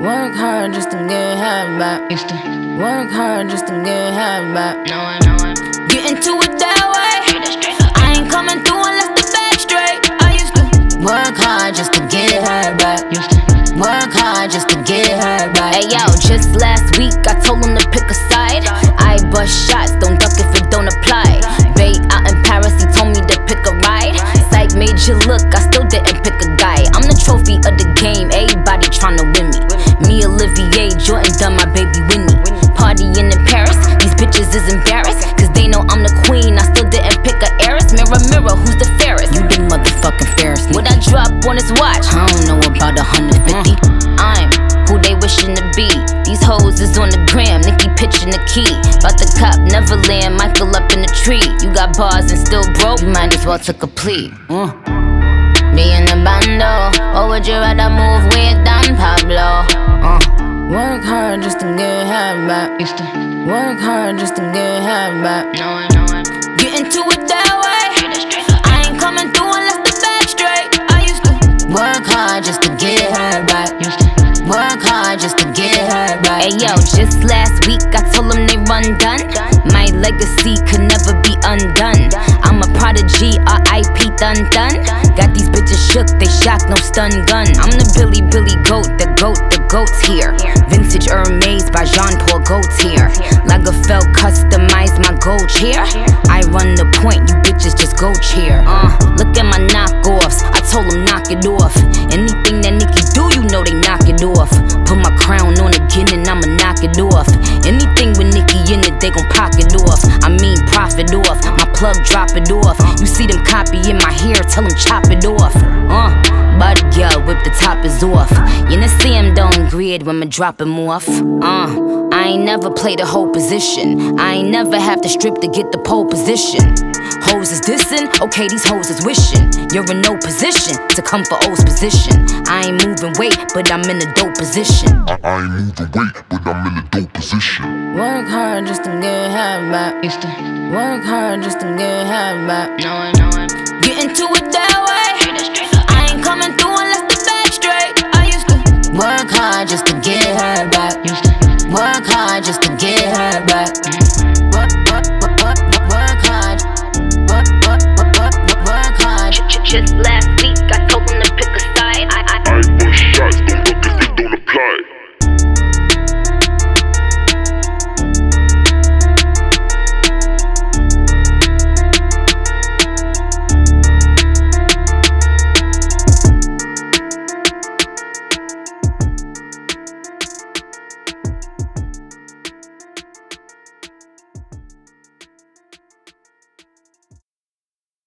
Work hard just to get half back. Used to Work hard just to get half back. know it. Get into it that way. I ain't coming through unless the bag straight. I used to work hard just to get her back. Used to Work hard just to get her back. Hey yo, just last week I told him to pick a side. I bust shots, don't duck if it don't apply. Bay out in Paris, he told me to pick a ride. Psych made you look, I still didn't pick a guy. I'm the trophy of the game, everybody tryna win me. Me, Olivier, Jordan done, my baby Winnie. Partying in Paris, these bitches is embarrassed, cause they know I'm the queen, I still didn't pick a heiress. Mirror, mirror, who's the fairest? You the motherfucking fairest. What I drop on his watch? I don't know about 150. I'm who they wishing to be. These hoes is on the gram, Nicki pitching the key. Bout the cop, Neverland, Michael up in the tree. You got bars and still broke, you might as well took a plea. Be in the bando, or would you rather move with Don Pablo? Work hard just to get half back. used to Work hard just to get half back. know it. Get into it that way. I ain't coming through unless the bag straight. I used to work hard just to get her back. Used to Work hard just to get her back. Hey yo, just last week I told them they run done. My legacy could never be undone. I'm a prodigy, R.I.P. dun dun. Got these bitches shook, they shocked, no stun gun. I'm the Billy goat, the goat's here. Vintage Hermes by Jean Paul Gaultier. Lagerfeld customized my gold chair. I run the point, you bitches just go cheer. Look at my knockoffs, I told them knock it off. Anything that Nicki do, you know they knock it off. Put my crown on again and I'ma knock it off. Anything with Nicki in it, they gon' pocket off. I mean profit off, my plug drop it off. You see them copying my hair, tell them chop it off. Body girl, whip the top is off. You know see him don't grid when me drop him off. I ain't never played a whole position. I ain't never have to strip to get the pole position. Hoes is dissing, okay these hoes is wishing. You're in no position to come for O's position. I ain't moving weight, but I'm in a dope position. I ain't moving weight, but I'm in a dope position. Work hard just to get half back. Used to Work hard just to get half back. know it. Get into it that way. I ain't coming through unless the bag straight. I used to work hard just to get her back. Used to Work hard just to get her back. Work hard. Work hard. Just last